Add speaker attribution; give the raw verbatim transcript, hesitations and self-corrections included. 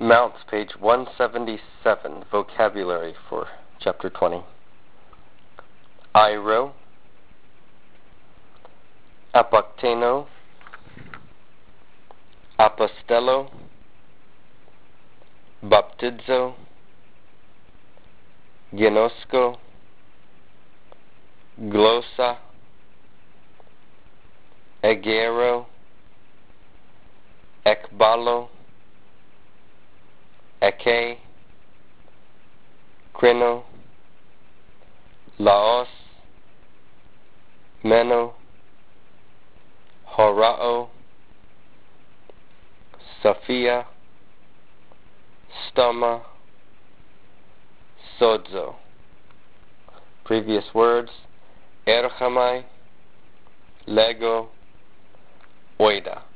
Speaker 1: Mounts, page one seventy-seven, vocabulary for chapter twenty. Airo, apokteno, apostello, baptizo, ginosko, glossa, egero, ekbalo, eke, krino, laos, meno, horao, sophia, stoma, sozo. Previous words: erchamai, lego, oida.